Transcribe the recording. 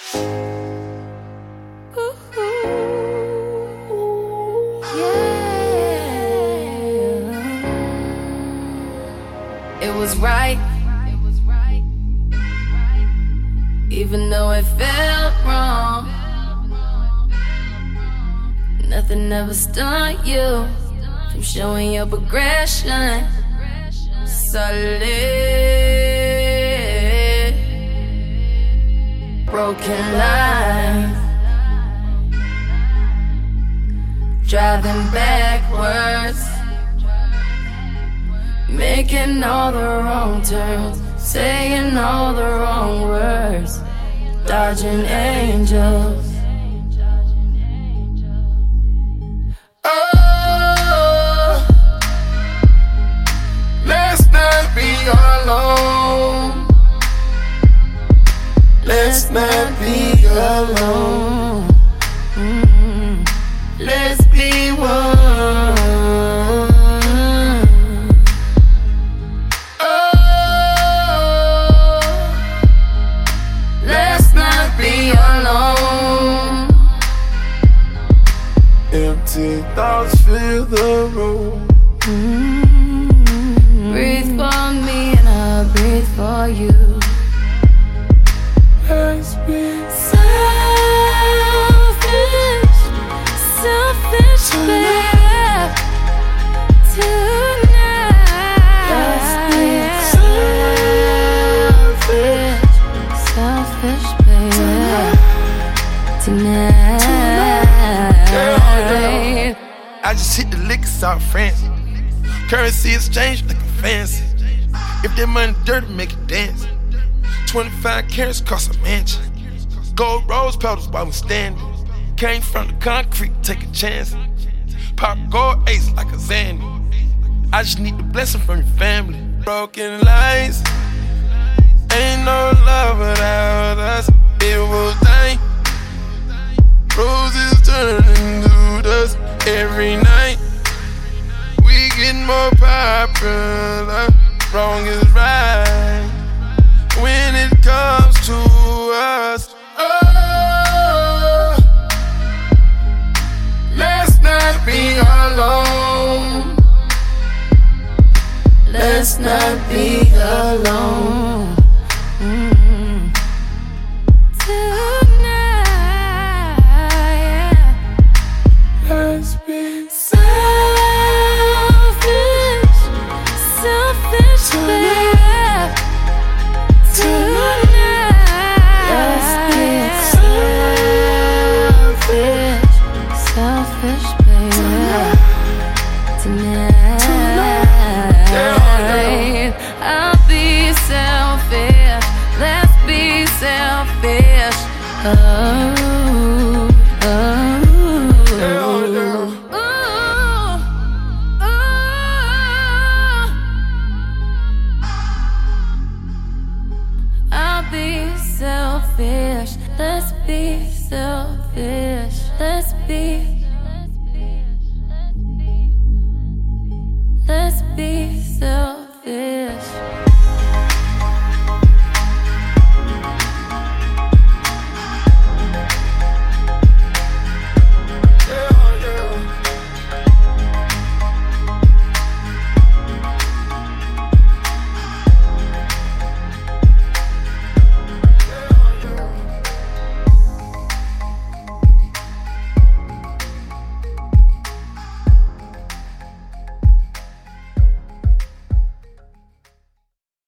It was right, even though it felt wrong. Nothing ever stopped you from showing your progression. Solid, broken line, driving backwards, making all the wrong turns, saying all the wrong words, dodging angels. Oh, let's not be alone. Let's not be alone. Let's be one. Empty thoughts fill the room. Breathe for me and I'll breathe for you. Let's be selfish, selfish, babe. Tonight. Let's be selfish, selfish, babe. Tonight. I just hit the liquors out France. Currency exchange like a fancy. If that money dirty, make it dance. 25 carats cost a mansion. Gold rose petals while we standing. Came from the concrete, take a chance. Pop gold ace like a Zanny. I just need the blessing from your family. Broken lights, ain't no love without us. It was dying. Roses turning to dust. Every night we get more popular. Wrong is right when it comes to us. Oh, let's not be alone. Let's not be alone. Let's be selfish, selfish, babe. Tonight. Let's be selfish, selfish, babe. Tonight. I'll be selfish. Let's be selfish. Oh.